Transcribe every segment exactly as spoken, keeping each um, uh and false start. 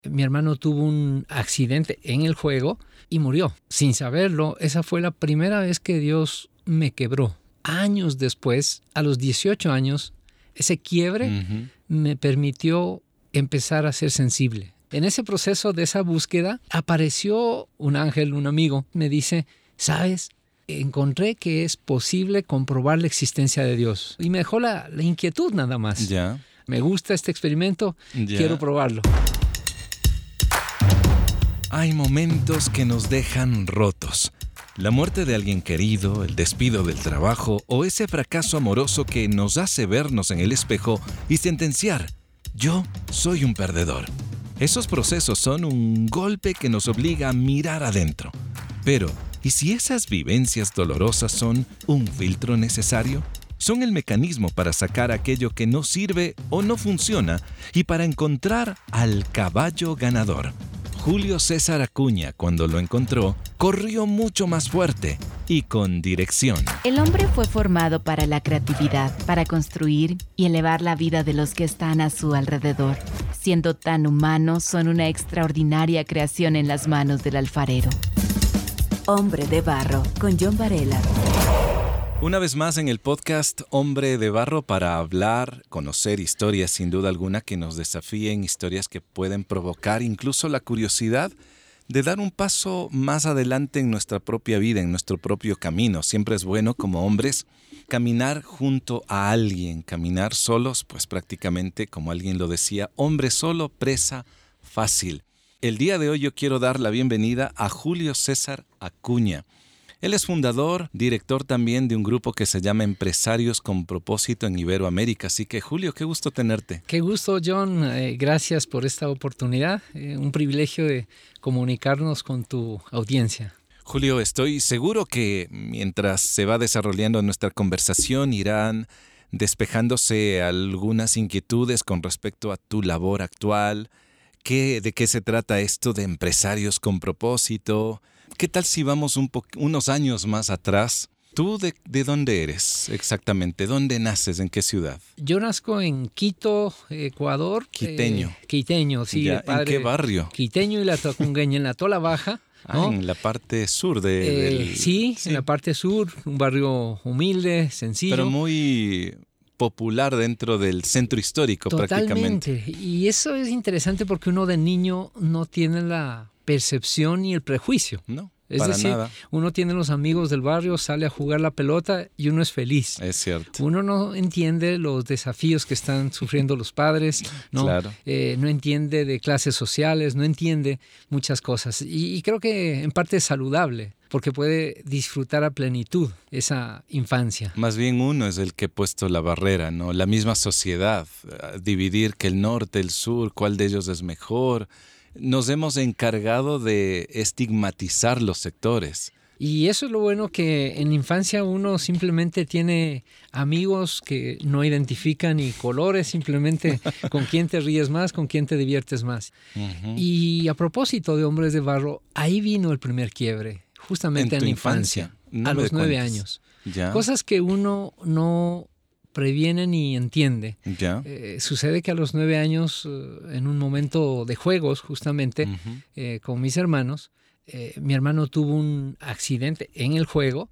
Mi hermano tuvo un accidente en el juego y murió. Sin saberlo, esa fue la primera vez que Dios me quebró. Años después, a los dieciocho años, ese quiebre uh-huh. me permitió empezar a ser sensible. En ese proceso de esa búsqueda, apareció un ángel, un amigo, me dice, ¿sabes? Encontré que es posible comprobar la existencia de Dios. Y me dejó la, la inquietud nada más. Ya. Me gusta este experimento, ya. quiero probarlo. Hay momentos que nos dejan rotos. La muerte de alguien querido, el despido del trabajo o ese fracaso amoroso que nos hace vernos en el espejo y sentenciar, yo soy un perdedor. Esos procesos son un golpe que nos obliga a mirar adentro. Pero, ¿y si esas vivencias dolorosas son un filtro necesario? Son el mecanismo para sacar aquello que no sirve o no funciona y para encontrar al caballo ganador. Julio César Acuña, cuando lo encontró, corrió mucho más fuerte y con dirección. El hombre fue formado para la creatividad, para construir y elevar la vida de los que están a su alrededor. Siendo tan humanos, son una extraordinaria creación en las manos del alfarero. Hombre de Barro, con John Varela. Una vez más en el podcast Hombre de Barro para hablar, conocer historias sin duda alguna que nos desafíen, historias que pueden provocar incluso la curiosidad de dar un paso más adelante en nuestra propia vida, en nuestro propio camino. Siempre es bueno como hombres caminar junto a alguien, caminar solos, pues prácticamente, como alguien lo decía, hombre solo, presa fácil. El día de hoy yo quiero dar la bienvenida a Julio César Acuña. Él es fundador, director también de un grupo que se llama Empresarios con Propósito en Iberoamérica. Así que, Julio, qué gusto tenerte. Qué gusto, John. Eh, gracias por esta oportunidad. Eh, un privilegio de comunicarnos con tu audiencia. Julio, estoy seguro que mientras se va desarrollando nuestra conversación irán despejándose algunas inquietudes con respecto a tu labor actual. ¿Qué, ¿De qué se trata esto de Empresarios con Propósito? ¿Qué tal si vamos un po- unos años más atrás? ¿Tú de, de dónde eres exactamente? ¿Dónde naces? ¿En qué ciudad? Yo nazco en Quito, Ecuador. Quiteño. Eh, quiteño, sí. Ya, padre, ¿en qué barrio? Quiteño y la Tacungueña, en la Tola Baja. ¿no? Ah, en la parte sur de, eh, del... Sí, sí, en la parte sur, un barrio humilde, sencillo. Pero muy popular dentro del centro histórico. Totalmente. Prácticamente. Y eso es interesante porque uno de niño no tiene la percepción y el prejuicio. No, es para decir, nada. Uno tiene los amigos del barrio, sale a jugar la pelota y uno es feliz. Es cierto. Uno no entiende los desafíos que están sufriendo los padres, no, claro. eh, no entiende de clases sociales, no entiende muchas cosas. Y, y creo que en parte es saludable, porque puede disfrutar a plenitud esa infancia. Más bien uno es el que ha puesto la barrera, ¿no? La misma sociedad, dividir que el norte, el sur, cuál de ellos es mejor. Nos hemos encargado de estigmatizar los sectores. Y eso es lo bueno, que en la infancia uno simplemente tiene amigos que no identifican ni colores, simplemente con quién te ríes más, con quién te diviertes más. Uh-huh. Y a propósito de Hombres de Barro, ahí vino el primer quiebre, justamente en, en la infancia, infancia? No a los nueve años. ¿Ya? Cosas que uno no previene ni entiende. ¿Ya? Eh, sucede que a los nueve años, eh, en un momento de juegos, justamente, uh-huh. eh, con mis hermanos, eh, mi hermano tuvo un accidente en el juego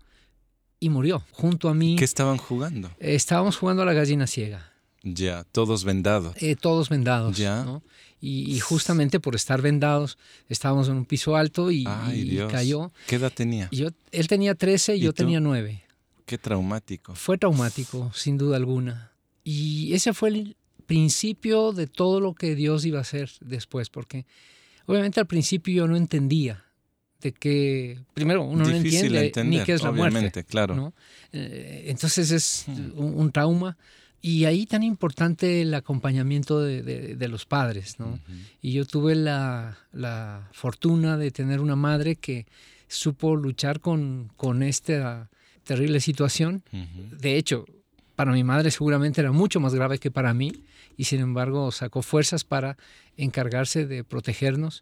y murió junto a mí. ¿Qué estaban jugando? Eh, estábamos jugando a la gallina ciega. Ya, todos vendados. Eh, todos vendados. Ya. ¿no? Y, y justamente por estar vendados, estábamos en un piso alto y, Ay, y Dios. cayó. ¿Qué edad tenía? Y yo, él tenía trece y, ¿Y yo tú? tenía nueve. Qué traumático. Fue traumático, sin duda alguna. Y ese fue el principio de todo lo que Dios iba a hacer después, porque obviamente al principio yo no entendía de que, primero, uno Difícil no entiende entender, ni qué es la muerte. Claro. ¿no? Eh, entonces es hmm. un, un trauma. Y ahí tan importante el acompañamiento de, de, de los padres, ¿no? Uh-huh. Y yo tuve la, la fortuna de tener una madre que supo luchar con, con esta terrible situación. Uh-huh. De hecho, para mi madre seguramente era mucho más grave que para mí, y sin embargo sacó fuerzas para encargarse de protegernos.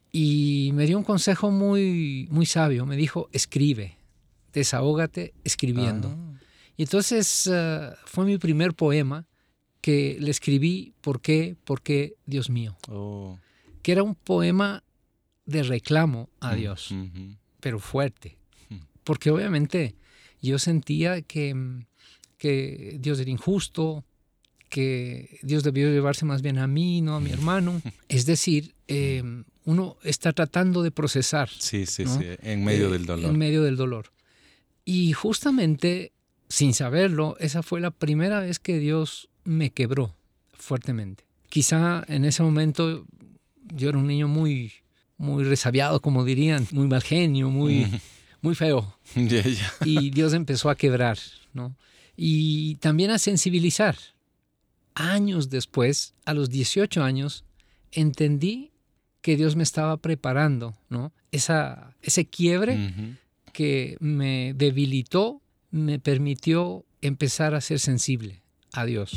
Y me dio un consejo muy, muy sabio. Me dijo, escribe, desahógate escribiendo. Ah. Y entonces uh, fue mi primer poema que le escribí, ¿por qué? ¿Por qué, Dios mío? Oh. que era un poema de reclamo a Dios, Uh-huh. pero fuerte. Porque obviamente yo sentía que, que Dios era injusto, que Dios debió llevarse más bien a mí, no a mi hermano. Es decir, eh, uno está tratando de procesar. Sí, sí, ¿no? sí, en medio Eh, del dolor. En medio del dolor. Y justamente, sin saberlo, esa fue la primera vez que Dios me quebró fuertemente. Quizá en ese momento yo era un niño muy, muy resabiado, como dirían, muy mal genio, muy, Uh-huh. muy feo. Ya, ya. Y Dios empezó a quebrar, ¿no? Y también a sensibilizar. Años después, a los dieciocho años, entendí que Dios me estaba preparando, ¿no? Esa, ese quiebre Uh-huh. que me debilitó, me permitió empezar a ser sensible a Dios.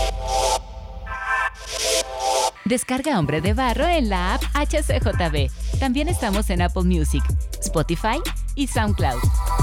Descarga Hombre de Barro en la app H C J B. También estamos en Apple Music, Spotify y SoundCloud.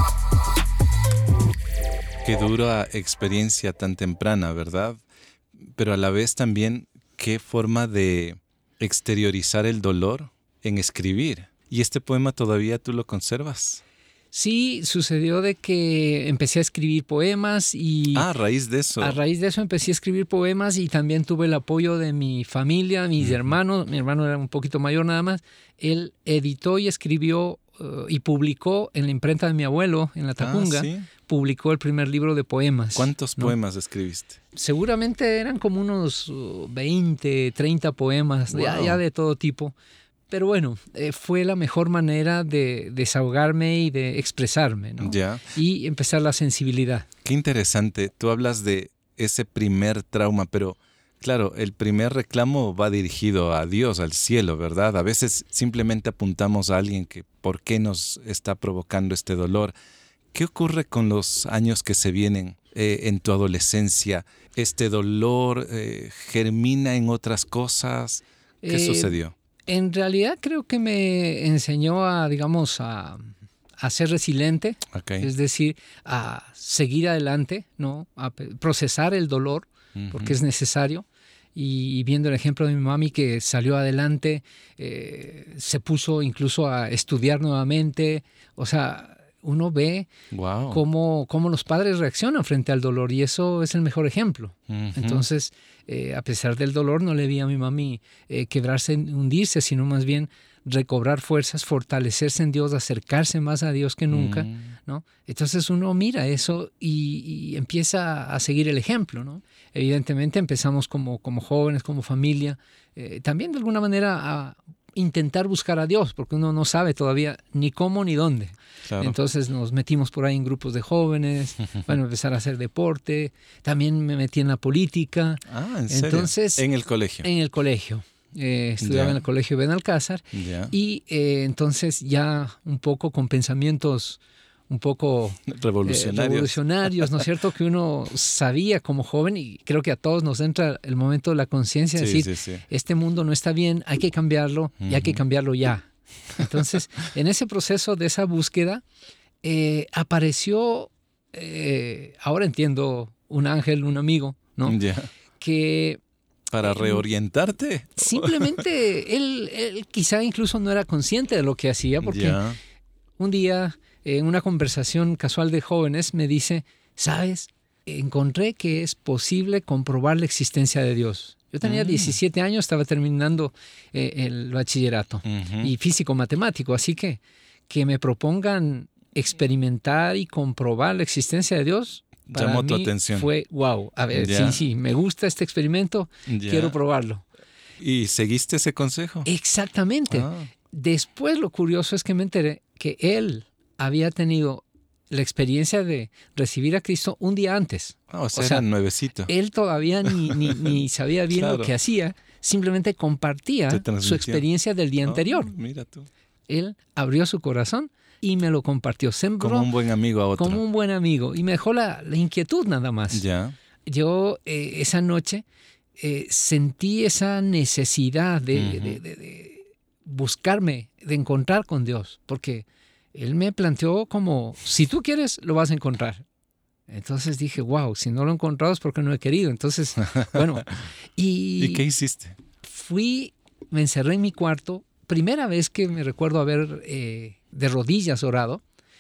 Qué dura experiencia tan temprana, ¿verdad? Pero a la vez también qué forma de exteriorizar el dolor en escribir. ¿Y este poema todavía tú lo conservas? Sí, sucedió de que empecé a escribir poemas y Ah, a raíz de eso. a raíz de eso empecé a escribir poemas y también tuve el apoyo de mi familia, mis Ujú. hermanos. Mi hermano era un poquito mayor nada más. Él editó y escribió uh, y publicó en la imprenta de mi abuelo, en la Tacunga, Ah, ¿sí? publicó el primer libro de poemas. ¿Cuántos ¿no? poemas escribiste? Seguramente eran como unos uh, veinte, treinta poemas, ya, Wow. ya de todo tipo. Pero bueno, eh, fue la mejor manera de desahogarme y de expresarme, ¿no? Ya. Y empezar la sensibilidad. Qué interesante. Tú hablas de ese primer trauma, pero claro, el primer reclamo va dirigido a Dios, al cielo, ¿verdad? A veces simplemente apuntamos a alguien que ¿por qué nos está provocando este dolor? ¿Qué ocurre con los años que se vienen eh, en tu adolescencia? ¿Este dolor eh, germina en otras cosas? ¿Qué Eh, sucedió? En realidad creo que me enseñó a, digamos, a, a ser resiliente, Okay. es decir, a seguir adelante, ¿no? A pe- procesar el dolor, Ujú. porque es necesario. Y, y viendo el ejemplo de mi mami que salió adelante, eh, se puso incluso a estudiar nuevamente. O sea, uno ve Wow. cómo, cómo los padres reaccionan frente al dolor y eso es el mejor ejemplo. Ujú. Entonces, eh, a pesar del dolor, no le vi a mi mami eh, quebrarse, hundirse, sino más bien recobrar fuerzas, fortalecerse en Dios, acercarse más a Dios que nunca, Mm. ¿no? Entonces uno mira eso y, y empieza a seguir el ejemplo, ¿no? Evidentemente empezamos como, como jóvenes, como familia, eh, también de alguna manera a intentar buscar a Dios, porque uno no sabe todavía ni cómo ni dónde. Claro. Entonces nos metimos por ahí en grupos de jóvenes, bueno, empezar a hacer deporte, también me metí en la política, Ah, ¿en serio? entonces- En el colegio. en el colegio. Eh, estudiaba Ya. en el colegio Benalcázar Ya. y eh, entonces ya un poco con pensamientos un poco eh, Revolucionarios. revolucionarios, ¿no es cierto? Que uno sabía como joven y creo que a todos nos entra el momento de la conciencia de Sí, decir, sí, sí. este mundo no está bien, hay que cambiarlo y hay que Ujú. cambiarlo ya. Entonces, en ese proceso de esa búsqueda, eh, apareció, eh, ahora entiendo, un ángel, un amigo, ¿no? Ya. Que Para Eh, reorientarte. simplemente él, él quizá incluso no era consciente de lo que hacía, porque Ya. un día en una conversación casual de jóvenes me dice, ¿sabes? Encontré que es posible comprobar la existencia de Dios. Yo tenía Mm. diecisiete años, estaba terminando eh, el bachillerato Ujú. y físico-matemático, así que que me propongan experimentar y comprobar la existencia de Dios, para Llamó tu mí atención. fue wow. A ver, Ya. sí, sí, me gusta este experimento, Ya. quiero probarlo. ¿Y seguiste ese consejo? Exactamente. Ah. Después lo curioso es que me enteré que él había tenido la experiencia de recibir a Cristo un día antes. Ah, o sea, O sea, era nuevecito. Él todavía ni, ni, ni sabía bien Claro. lo que hacía, simplemente compartía Te transmitió. su experiencia del día Ah, anterior. mira tú. Él abrió su corazón y me lo compartió. Sembró Como un buen amigo a otro. como un buen amigo y me dejó la, la inquietud nada más. Ya. Yo eh, esa noche eh, sentí esa necesidad de, Ujú. de- de- de buscarme, de encontrar con Dios, porque Él me planteó como, si tú quieres, lo vas a encontrar. Entonces dije, wow, si no lo he encontrado es porque no he querido. Entonces, bueno, y, ¿Y qué hiciste? fui me encerré en mi cuarto, primera vez que me recuerdo haber eh, de rodillas orado,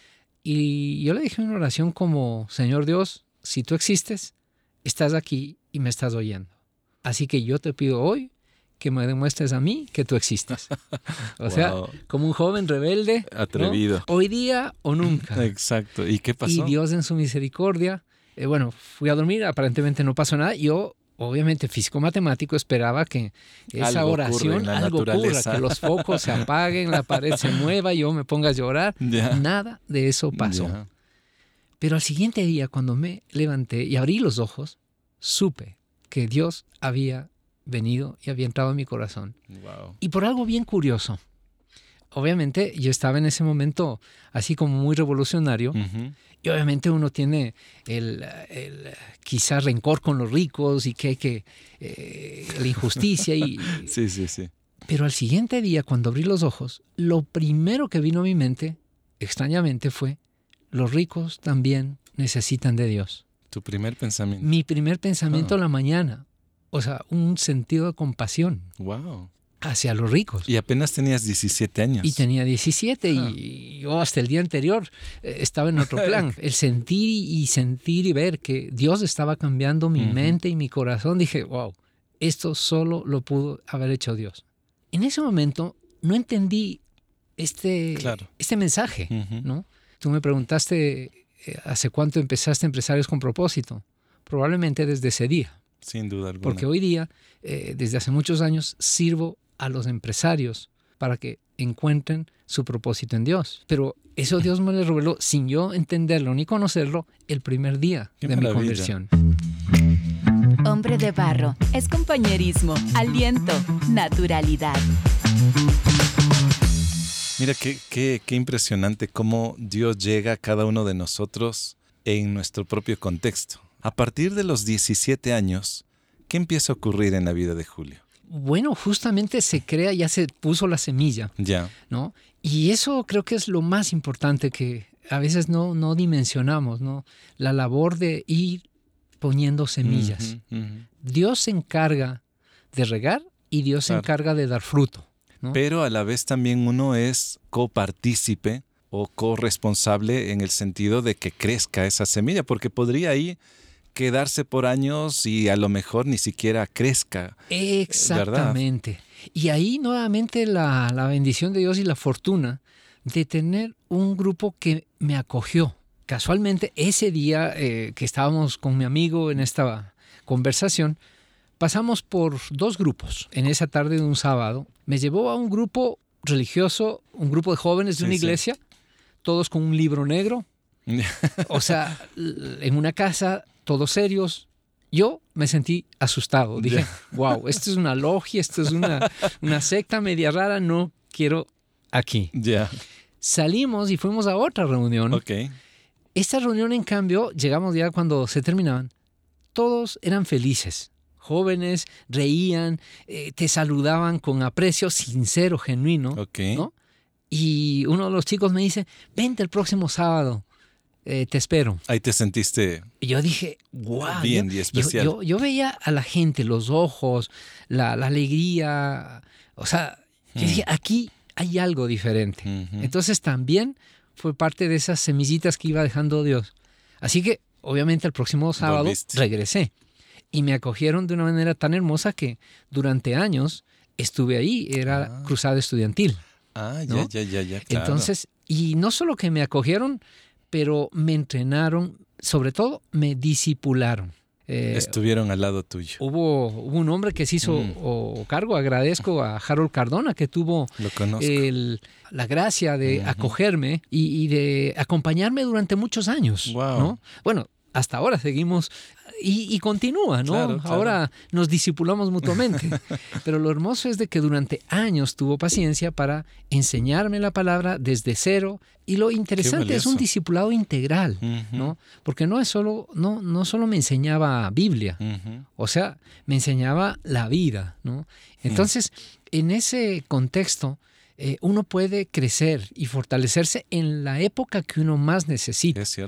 y yo le dije una oración como, Señor Dios, si tú existes, estás aquí y me estás oyendo. Así que yo te pido hoy que me demuestres a mí que tú existes. O wow. sea, como un joven rebelde. Atrevido. ¿No? Hoy día o nunca. Exacto. ¿Y qué pasó? Y Dios en su misericordia, eh, bueno, fui a dormir, aparentemente no pasó nada. Yo, obviamente, físico-matemático, esperaba que esa algo oración, algo ocurra, que los focos se apaguen, la pared se mueva, yo me ponga a llorar. Yeah. Nada de eso pasó. Yeah. Pero al siguiente día, cuando me levanté y abrí los ojos, supe que Dios había venido y había entrado en mi corazón. Wow. Y por algo bien curioso. Obviamente yo estaba en ese momento así como muy revolucionario. Uh-huh. Y obviamente uno tiene el, el quizá rencor con los ricos y que hay que eh, la injusticia. y Sí, sí, sí. Pero al siguiente día, cuando abrí los ojos, lo primero que vino a mi mente, extrañamente, fue: los ricos también necesitan de Dios. Tu primer pensamiento. Mi primer pensamiento oh. la mañana. O sea, un sentido de compasión. Wow. Hacia los ricos. Y apenas tenías diecisiete años. Y tenía diecisiete ah. y yo hasta el día anterior eh, estaba en otro plan. El sentir y sentir y ver que Dios estaba cambiando mi uh-huh. mente y mi corazón. Dije, wow, esto solo lo pudo haber hecho Dios. En ese momento no entendí este, claro. este mensaje, uh-huh. ¿no? Tú me preguntaste eh, ¿hace cuánto empezaste Empresarios con Propósito? Probablemente desde ese día. Sin duda alguna. Porque hoy día, eh, desde hace muchos años, sirvo a los empresarios para que encuentren su propósito en Dios. Pero eso Dios me lo reveló sin yo entenderlo ni conocerlo el primer día Qué de maravilla. mi conversión. Hombre de barro es compañerismo, aliento, naturalidad. Mira, qué, qué, qué impresionante cómo Dios llega a cada uno de nosotros en nuestro propio contexto. A partir de los diecisiete años, ¿qué empieza a ocurrir en la vida de Julio? Bueno, justamente se crea, ya se puso la semilla, ya. ¿no? Y eso creo que es lo más importante que a veces no, no dimensionamos, ¿no? La labor de ir poniendo semillas. Uh-huh, uh-huh. Dios se encarga de regar y Dios claro. se encarga de dar fruto, ¿no? Pero a la vez también uno es copartícipe o corresponsable en el sentido de que crezca esa semilla, porque podría ahí quedarse por años y a lo mejor ni siquiera crezca. Exactamente. ¿Verdad? Y ahí nuevamente la, la bendición de Dios y la fortuna de tener un grupo que me acogió. Casualmente ese día eh, que estábamos con mi amigo en esta conversación, pasamos por dos grupos en esa tarde de un sábado. Me llevó a un grupo religioso, un grupo de jóvenes de sí, una iglesia, sí. todos con un libro negro. O sea, en una casa, todos serios. Yo me sentí asustado. Dije, yeah. wow, esto es una logia, esto es una, una secta media rara, no quiero aquí. Yeah. Salimos y fuimos a otra reunión. Okay. Esta reunión, en cambio, llegamos ya cuando se terminaban, todos eran felices. Jóvenes, reían, eh, te saludaban con aprecio sincero, genuino. Okay. ¿no? Y uno de los chicos me dice, vente el próximo sábado. Eh, te espero. Ahí te sentiste y yo dije, wow. Bien yo, y especial. Yo, yo, yo veía a la gente, los ojos, la, la alegría. O sea, hmm. yo dije, aquí hay algo diferente. Uh-huh. Entonces también fue parte de esas semillitas que iba dejando Dios. Así que, obviamente, el próximo sábado Volviste. regresé. Y me acogieron de una manera tan hermosa que durante años estuve ahí. Era ah. cruzada estudiantil. Ah, ¿no? ya, ya, ya, ya, claro. Entonces, y no solo que me acogieron, pero me entrenaron, sobre todo me discipularon. Eh, Estuvieron al lado tuyo. Hubo, hubo un hombre que se hizo mm. o, cargo, agradezco a Harold Cardona, que tuvo el, la gracia de uh-huh. acogerme y, y de acompañarme durante muchos años. Wow. ¿no? Bueno, hasta ahora seguimos y, y continúa, ¿no? Claro, claro. Ahora nos discipulamos mutuamente. Pero lo hermoso es de que durante años tuvo paciencia para enseñarme la palabra desde cero. Y lo interesante es un discipulado integral, uh-huh. ¿no? Porque no es solo, no, no solo me enseñaba Biblia, uh-huh. o sea, me enseñaba la vida, ¿no? Entonces, uh-huh. en ese contexto, eh, uno puede crecer y fortalecerse en la época que uno más necesita. Es cierto.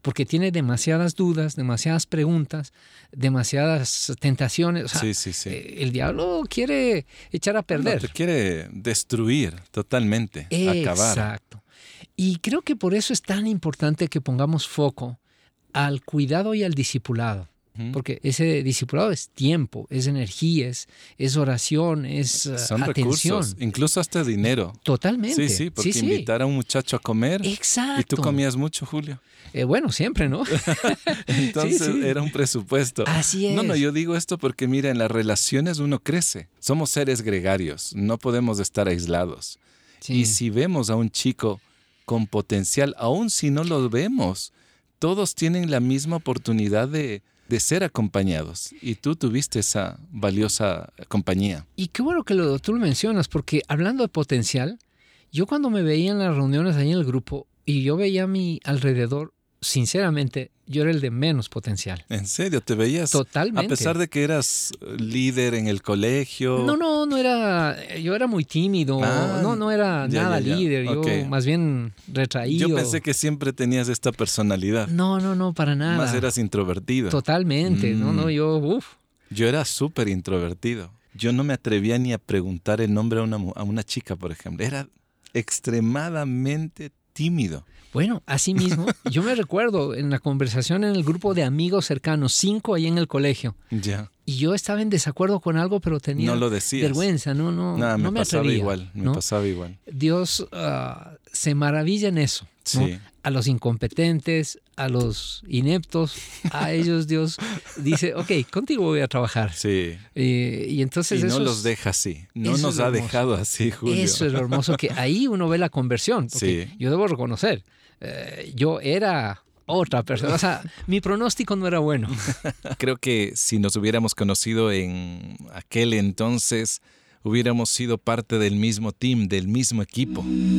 porque tiene demasiadas dudas, demasiadas preguntas, demasiadas tentaciones. O sea, sí, sí, sí. Eh, el diablo quiere echar a perder. No, te quiere destruir totalmente, Exacto. acabar. Exacto. Y creo que por eso es tan importante que pongamos foco al cuidado y al discipulado. Porque ese discipulado es tiempo, es energía, es, es oración, es uh, Son atención. Recursos, incluso hasta dinero. Totalmente. Sí, sí, porque sí, sí. invitar a un muchacho a comer. Exacto. Y tú comías mucho, Julio. Eh, bueno, siempre, ¿no? Entonces sí, sí. era un presupuesto. Así es. No, no, yo digo esto porque mira, en las relaciones uno crece. Somos seres gregarios, no podemos estar aislados. Sí. Y si vemos a un chico con potencial, aun si no lo vemos, todos tienen la misma oportunidad de... de ser acompañados. Y tú tuviste esa valiosa compañía. Y qué bueno que lo, tú lo mencionas, porque hablando de potencial, yo cuando me veía en las reuniones ahí en el grupo y yo veía a mi alrededor, sinceramente, yo era el de menos potencial. ¿En serio? ¿Te veías? Totalmente. A pesar de que eras líder en el colegio. No, no, no era, yo era muy tímido, ah, no, no era ya, nada ya, ya. líder, yo Okay. más bien retraído. Yo pensé que siempre tenías esta personalidad. No, no, no, para nada. Más eras introvertido. Totalmente, Mm. no, no, yo, uff. Yo era súper introvertido. Yo no me atrevía ni a preguntar el nombre a una, a una chica, por ejemplo. Era extremadamente tímido. Bueno, así mismo, yo me recuerdo en la conversación en el grupo de amigos cercanos, cinco ahí en el colegio. Ya. Y yo estaba en desacuerdo con algo, pero tenía no lo decías. vergüenza, no, no, Nada, no me, me pasaba atrevía. igual, me ¿no? pasaba igual. Dios uh, se maravilla en eso. ¿no? Sí. A los incompetentes, a los ineptos, a ellos Dios dice, ok, contigo voy a trabajar. Sí. Eh, y entonces y eso no es, los deja así. No eso nos es lo ha hermoso. dejado así, Julio. Eso es lo hermoso, que ahí uno ve la conversión. Porque Sí. yo debo reconocer, eh, yo era otra persona. O sea, mi pronóstico no era bueno. Creo que si nos hubiéramos conocido en aquel entonces, hubiéramos sido parte del mismo team, del mismo equipo.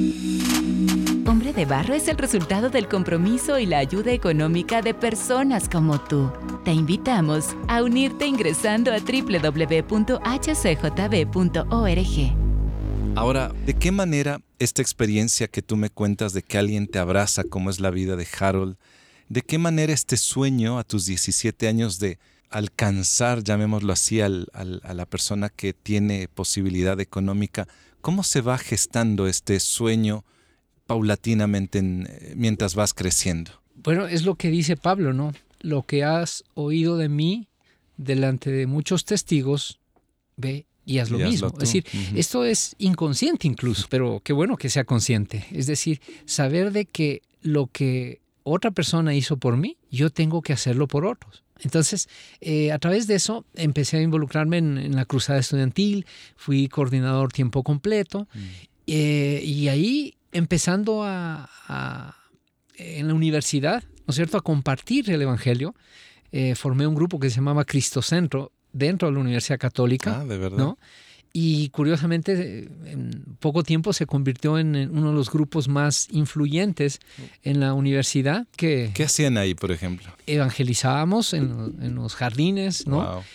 Hombre de Barro es el resultado del compromiso y la ayuda económica de personas como tú. Te invitamos a unirte ingresando a doble u doble u doble u punto h c j b punto org. Ahora, ¿de qué manera esta experiencia que tú me cuentas de que alguien te abraza, como es la vida de Harold, de qué manera este sueño a tus diecisiete años de alcanzar, llamémoslo así, al, al, a la persona que tiene posibilidad económica, cómo se va gestando este sueño paulatinamente en, mientras vas creciendo? Bueno, es lo que dice Pablo, ¿no? Lo que has oído de mí delante de muchos testigos, ve y haz lo Y mismo. hazlo tú. Es decir, Ujú. esto es inconsciente incluso, pero qué bueno que sea consciente. Es decir, saber de que lo que otra persona hizo por mí, yo tengo que hacerlo por otros. Entonces, eh, a través de eso, empecé a involucrarme en, en la cruzada estudiantil, fui coordinador tiempo completo, Mm. eh, y ahí empezando a, a, en la universidad, ¿no es cierto?, a compartir el Evangelio, eh, formé un grupo que se llamaba Cristocentro dentro de la Universidad Católica, Ah, ¿de verdad? ¿no? Y curiosamente, en poco tiempo se convirtió en uno de los grupos más influyentes en la universidad, que ¿Qué hacían ahí, por ejemplo? evangelizábamos en, en los jardines, ¿no? Wow.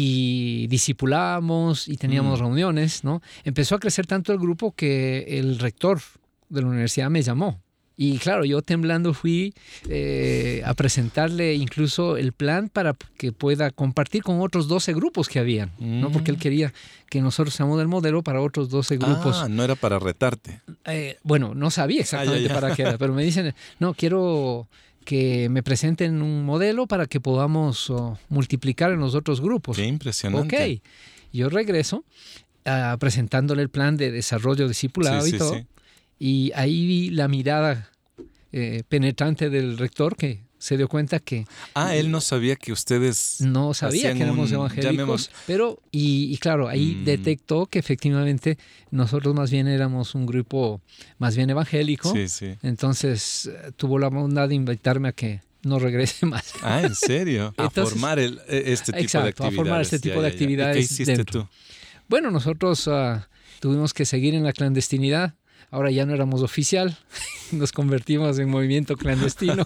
Y discipulábamos y teníamos Mm. reuniones, ¿no? Empezó a crecer tanto el grupo que el rector de la universidad me llamó. Y claro, yo temblando fui eh, a presentarle incluso el plan para que pueda compartir con otros doce grupos que habían, ¿no? Mm. Porque él quería que nosotros seamos el modelo para otros doce grupos. Ah, no era para retarte. Eh, bueno, no sabía exactamente Ah, ya, ya. para qué era, pero me dicen, no, quiero que me presenten un modelo para que podamos oh, multiplicar en los otros grupos. Qué impresionante. Ok, yo regreso ah, presentándole el plan de desarrollo discipulado Sí, y sí, todo. sí. Y ahí vi la mirada eh, penetrante del rector, que se dio cuenta que Ah, él no sabía que ustedes... no sabía hacían que éramos un- evangélicos, llamemos- pero y, y claro, ahí Mm. detectó que efectivamente nosotros más bien éramos un grupo más bien evangélico. Sí, sí. Entonces eh, tuvo la bondad de invitarme a que no regrese más. Ah, ¿en serio? A Entonces- formar el, e- este tipo de Exacto, a actividades. formar este tipo Ya, de ya, ya. ¿Y actividades qué hiciste dentro. tú? Bueno, nosotros ah, tuvimos que seguir en la clandestinidad. Ahora ya no éramos oficial, nos convertimos en movimiento clandestino.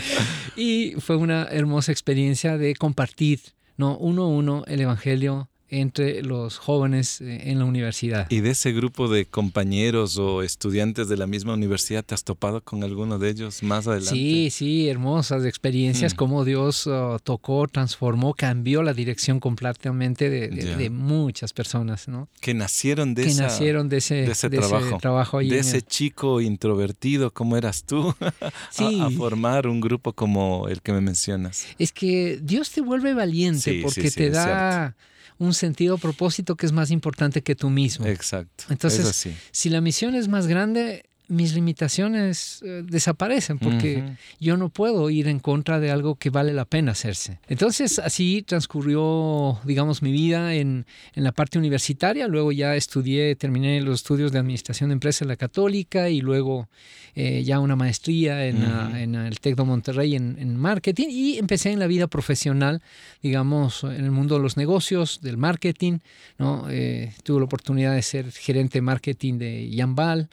Y fue una hermosa experiencia de compartir, ¿no? Uno a uno el Evangelio entre los jóvenes en la universidad. ¿Y de ese grupo de compañeros o estudiantes de la misma universidad te has topado con alguno de ellos más adelante? Sí, sí, hermosas experiencias, mm. cómo Dios uh, tocó, transformó, cambió la dirección completamente de, de, de muchas personas, ¿no? Que nacieron de, que esa, nacieron de ese, de ese de trabajo, ese trabajo ahí de ese el... chico introvertido como eras tú, sí. a, a formar un grupo como el que me mencionas. Es que Dios te vuelve valiente sí, porque sí, sí, te da un sentido, propósito que es más importante que tú mismo. Exacto. Entonces, si la misión es más grande, mis limitaciones eh, desaparecen porque uh-huh. yo no puedo ir en contra de algo que vale la pena hacerse. Entonces, así transcurrió, digamos, mi vida en, en la parte universitaria. Luego ya estudié, terminé los estudios de Administración de Empresas en la Católica y luego eh, ya una maestría en, uh-huh. a, en el Tec de Monterrey en, en marketing y empecé en la vida profesional, digamos, en el mundo de los negocios, del marketing, ¿no? Eh, tuve la oportunidad de ser gerente de marketing de Jambal,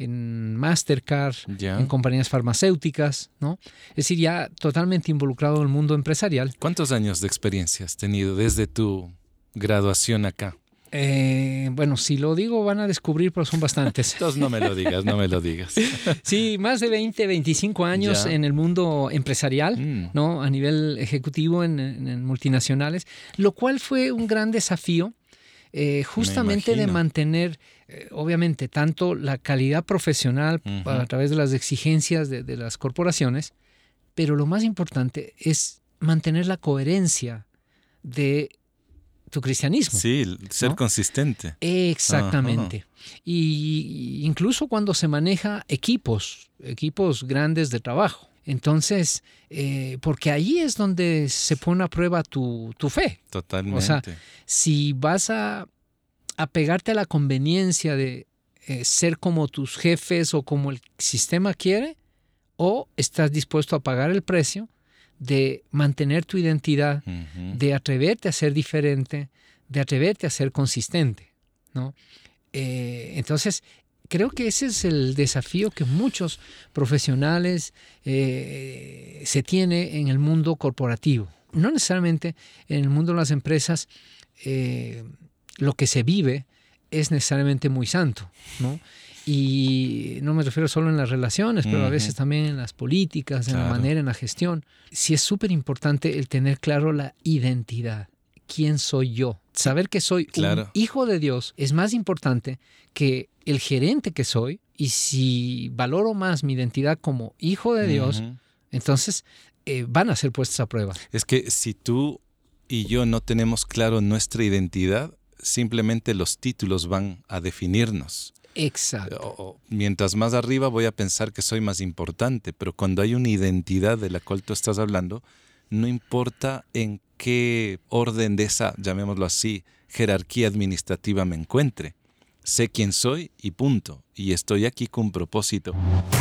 en Mastercard, ya. en compañías farmacéuticas, ¿no? Es decir, ya totalmente involucrado en el mundo empresarial. ¿Cuántos años de experiencia has tenido desde tu graduación acá? Eh, bueno, si lo digo van a descubrir, pero son bastantes. Entonces no me lo digas, no me lo digas. Sí, más de veinte, veinticinco años ya. en el mundo empresarial, mm. ¿no? A nivel ejecutivo en, en, en multinacionales, lo cual fue un gran desafío. Eh, justamente de mantener, eh, obviamente, tanto la calidad profesional uh-huh. a través de las exigencias de, de las corporaciones, pero lo más importante es mantener la coherencia de tu cristianismo. Sí, ser ¿no? consistente. Exactamente. Uh-huh. Y incluso cuando se maneja equipos, equipos grandes de trabajo. Entonces, eh, porque ahí es donde se pone a prueba tu, tu fe. Totalmente. O sea, si vas a, a pegarte a la conveniencia de eh, ser como tus jefes o como el sistema quiere, o estás dispuesto a pagar el precio de mantener tu identidad, uh-huh. de atreverte a ser diferente, de atreverte a ser consistente, ¿no? Eh, entonces, creo que ese es el desafío que muchos profesionales eh, se tiene en el mundo corporativo. No necesariamente en el mundo de las empresas eh, lo que se vive es necesariamente muy santo, ¿no? Y no me refiero solo en las relaciones, pero uh-huh. a veces también en las políticas, en claro. la manera, en la gestión. Sí es súper importante el tener claro la identidad. ¿Quién soy yo? Saber que soy claro. un hijo de Dios es más importante que el gerente que soy. Y si valoro más mi identidad como hijo de Dios, uh-huh. entonces eh, van a ser puestas a prueba. Es que si tú y yo no tenemos claro nuestra identidad, simplemente los títulos van a definirnos. Exacto. O, mientras más arriba voy a pensar que soy más importante, pero cuando hay una identidad de la cual tú estás hablando, no importa en qué orden de esa, llamémoslo así, jerarquía administrativa me encuentre. Sé quién soy y punto. Y estoy aquí con un propósito.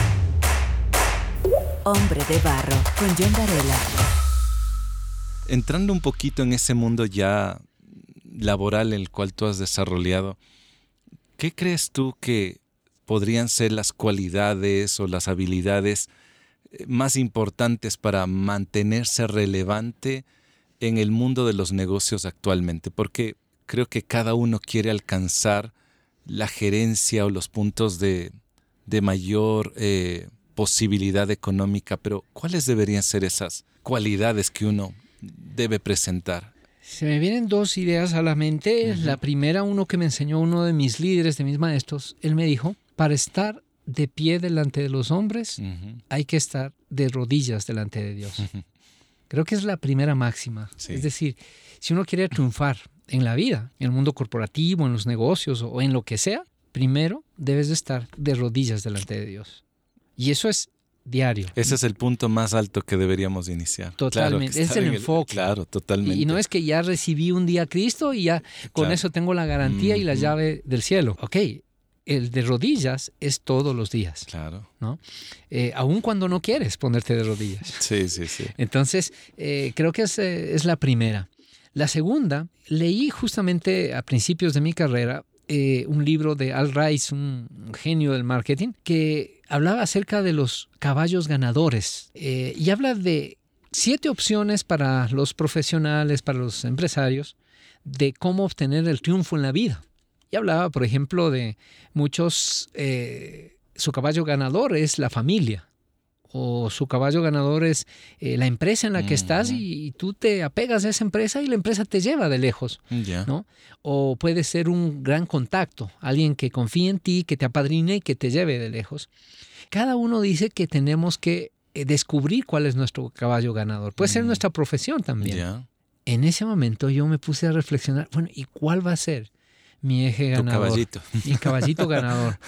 Hombre de Barro, con John Varela. Entrando un poquito en ese mundo ya laboral en el cual tú has desarrollado, ¿qué crees tú que podrían ser las cualidades o las habilidades más importantes para mantenerse relevante en el mundo de los negocios actualmente? Porque creo que cada uno quiere alcanzar la gerencia o los puntos de, de mayor eh, posibilidad económica, pero ¿cuáles deberían ser esas cualidades que uno debe presentar? Se me vienen dos ideas a la mente. Uh-huh. La primera, uno que me enseñó uno de mis líderes, de mis maestros, él me dijo, para estar de pie delante de los hombres, uh-huh. hay que estar de rodillas delante de Dios. Uh-huh. Creo que es la primera máxima. Sí. Es decir, si uno quiere triunfar en la vida, en el mundo corporativo, en los negocios o en lo que sea, primero debes de estar de rodillas delante de Dios. Y eso es diario. Ese es el punto más alto que deberíamos iniciar. Totalmente, claro, es el enfoque. El, claro, totalmente. Y no es que ya recibí un día a Cristo y ya con claro. eso tengo la garantía mm-hmm. y la llave del cielo. Ok, el de rodillas es todos los días. Claro. ¿No? Eh, aun cuando no quieres ponerte de rodillas. Sí, sí, sí. Entonces, eh, creo que es, eh, es la primera. La segunda, leí justamente a principios de mi carrera eh, un libro de Al Ries, un, un genio del marketing, que hablaba acerca de los caballos ganadores eh, y habla de siete opciones para los profesionales, para los empresarios, de cómo obtener el triunfo en la vida. Y hablaba, por ejemplo, de muchos, eh, su caballo ganador es la familia. O su caballo ganador es eh, la empresa en la que uh-huh. estás y, y tú te apegas a esa empresa y la empresa te lleva de lejos, yeah. ¿no? O puede ser un gran contacto, alguien que confíe en ti, que te apadrine y que te lleve de lejos. Cada uno dice que tenemos que eh, descubrir cuál es nuestro caballo ganador. Puede mm. ser nuestra profesión también. Yeah. En ese momento yo me puse a reflexionar, bueno, ¿y cuál va a ser mi eje ganador? Tu caballito. Mi caballito ganador.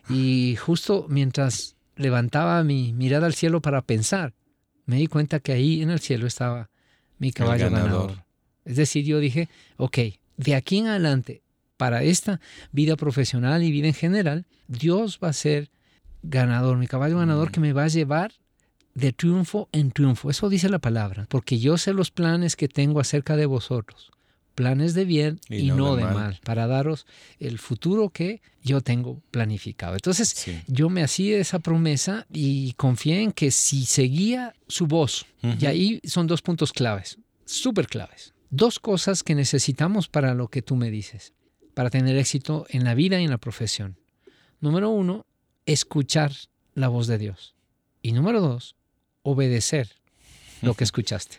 Y justo mientras levantaba mi mirada al cielo para pensar, me di cuenta que ahí en el cielo estaba mi caballo ganador. Es decir, yo dije, ok, de aquí en adelante, para esta vida profesional y vida en general, Dios va a ser ganador, mi caballo ganador mm. que me va a llevar de triunfo en triunfo. Eso dice la palabra, porque yo sé los planes que tengo acerca de vosotros, planes de bien y, y no, no de, de mal. mal, para daros el futuro que yo tengo planificado. Entonces, sí. yo me hacía esa promesa y confié en que si seguía su voz, uh-huh. y ahí son dos puntos claves, súper claves. Dos cosas que necesitamos para lo que tú me dices, para tener éxito en la vida y en la profesión. Número uno, escuchar la voz de Dios. Y número dos, obedecer lo que escuchaste.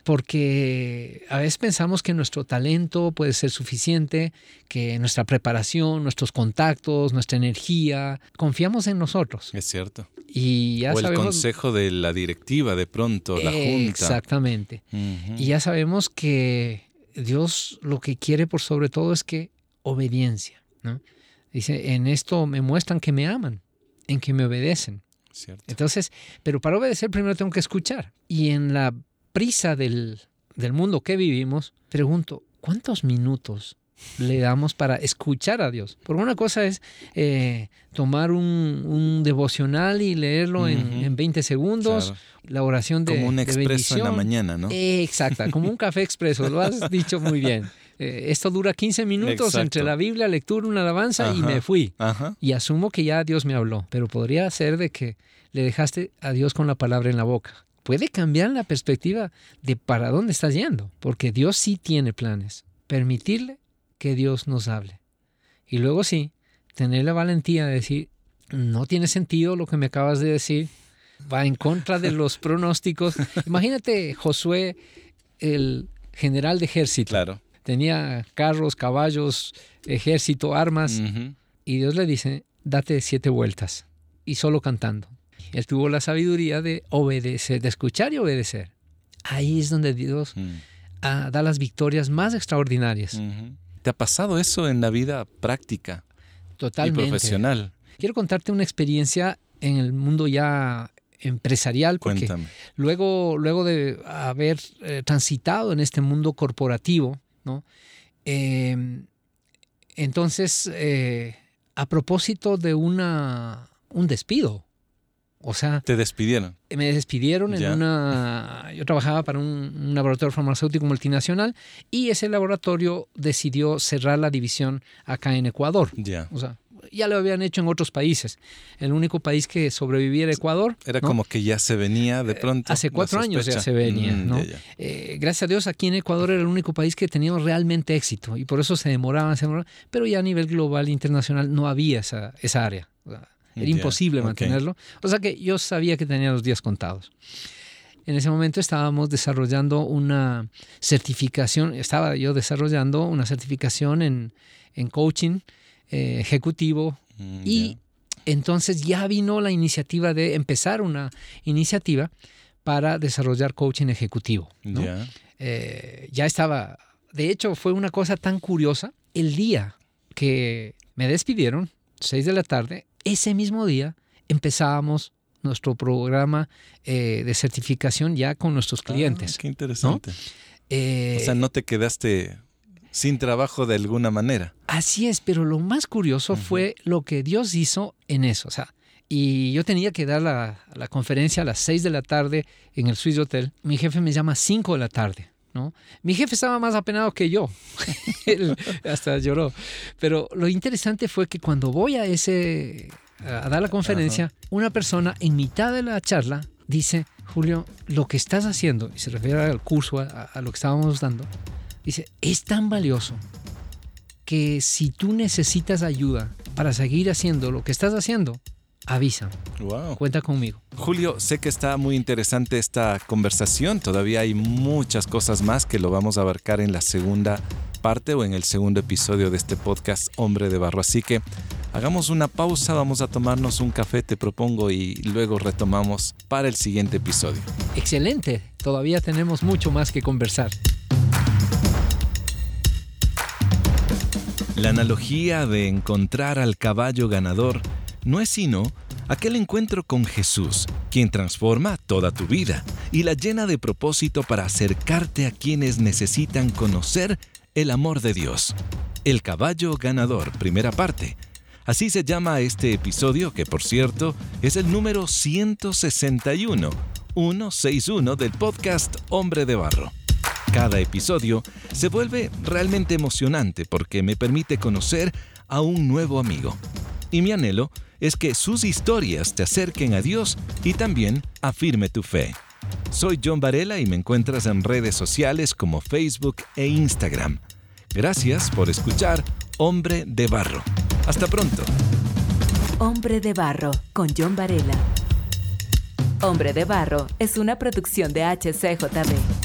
Porque a veces pensamos que nuestro talento puede ser suficiente, que nuestra preparación, nuestros contactos, nuestra energía, confiamos en nosotros. Es cierto. Y ya o sabemos, el consejo de la directiva, de pronto, la junta. Exactamente. Uh-huh. Y ya sabemos que Dios lo que quiere por sobre todo es que obediencia, ¿no? Dice, en esto me muestran que me aman, en que me obedecen. Cierto. Entonces, pero para obedecer primero tengo que escuchar. Y en la prisa del, del mundo que vivimos, pregunto, ¿cuántos minutos le damos para escuchar a Dios? Porque una cosa es eh, tomar un, un devocional y leerlo uh-huh. en, en veinte segundos, claro. la oración de como un expreso en la mañana, ¿no? Eh, exacto, como un café expreso, lo has dicho muy bien. Eh, esto dura quince minutos Exacto. entre la Biblia, lectura, una alabanza Ajá. y me fui. Ajá. Y asumo que ya Dios me habló, pero podría ser de que le dejaste a Dios con la palabra en la boca. Puede cambiar la perspectiva de para dónde estás yendo, porque Dios sí tiene planes. Permitirle que Dios nos hable. Y luego sí, tener la valentía de decir, no tiene sentido lo que me acabas de decir, va en contra de los pronósticos. Imagínate Josué, el general de ejército. Claro. Tenía carros, caballos, ejército, armas. Uh-huh. Y Dios le dice, date siete vueltas. Y solo cantando. Él tuvo la sabiduría de obedecer, de escuchar y obedecer. Ahí es donde Dios uh-huh. uh, da las victorias más extraordinarias. Uh-huh. ¿Te ha pasado eso en la vida práctica? Totalmente. Y profesional. Quiero contarte una experiencia en el mundo ya empresarial. Porque Cuéntame. Luego, luego de haber eh, transitado en este mundo corporativo, ¿no? Eh, entonces, eh, a propósito de una, un despido, o sea... ¿Te despidieron? Me despidieron en ya. una... Yo trabajaba para un, un laboratorio farmacéutico multinacional y ese laboratorio decidió cerrar la división acá en Ecuador. Ya. O sea, ya lo habían hecho en otros países. El único país que sobrevivía era Ecuador. Era ¿no? como que ya se venía de pronto. Hace cuatro años ya se venía. Mm, ¿no? ya, ya. Eh, gracias a Dios aquí en Ecuador era el único país que tenía realmente éxito y por eso se demoraban, se demoraban. Pero ya a nivel global, internacional, no había esa, esa área. O sea, era yeah, imposible mantenerlo. Okay. O sea que yo sabía que tenía los días contados. En ese momento estábamos desarrollando una certificación, estaba yo desarrollando una certificación en, en coaching eh, ejecutivo mm, y yeah. entonces ya vino la iniciativa de empezar una iniciativa para desarrollar coaching ejecutivo, ¿no? Yeah. Eh, ya estaba, de hecho fue una cosa tan curiosa, el día que me despidieron, seis de la tarde, ese mismo día empezábamos nuestro programa eh, de certificación ya con nuestros clientes. Ah, qué interesante. ¿No? Eh, o sea, no te quedaste sin trabajo de alguna manera. Así es, pero lo más curioso uh-huh. fue lo que Dios hizo en eso. O sea, y yo tenía que dar la, la conferencia a las seis de la tarde en el Swiss Hotel. Mi jefe me llama a cinco de la tarde. ¿No? Mi jefe estaba más apenado que yo. Él hasta lloró. Pero lo interesante fue que cuando voy a ese a dar la conferencia, uh-huh. una persona en mitad de la charla dice, Julio, lo que estás haciendo, y se refiere al curso, a, a lo que estábamos dando, dice, es tan valioso que si tú necesitas ayuda para seguir haciendo lo que estás haciendo, avisa. Wow. Cuenta conmigo. Julio, sé que está muy interesante esta conversación. Todavía hay muchas cosas más que lo vamos a abarcar en la segunda parte o en el segundo episodio de este podcast Hombre de Barro. Así que hagamos una pausa, vamos a tomarnos un café, te propongo, y luego retomamos para el siguiente episodio. Excelente. Todavía tenemos mucho más que conversar. La analogía de encontrar al caballo ganador no es sino aquel encuentro con Jesús, quien transforma toda tu vida y la llena de propósito para acercarte a quienes necesitan conocer el amor de Dios. El caballo ganador, primera parte. Así se llama este episodio, que por cierto es el número ciento sesenta y uno, ciento sesenta y uno del podcast Hombre de Barro. Cada episodio se vuelve realmente emocionante porque me permite conocer a un nuevo amigo. Y mi anhelo es que sus historias te acerquen a Dios y también afirme tu fe. Soy John Varela y me encuentras en redes sociales como Facebook e Instagram. Gracias por escuchar Hombre de Barro. Hasta pronto. Hombre de Barro con John Varela. Hombre de Barro es una producción de H C J B.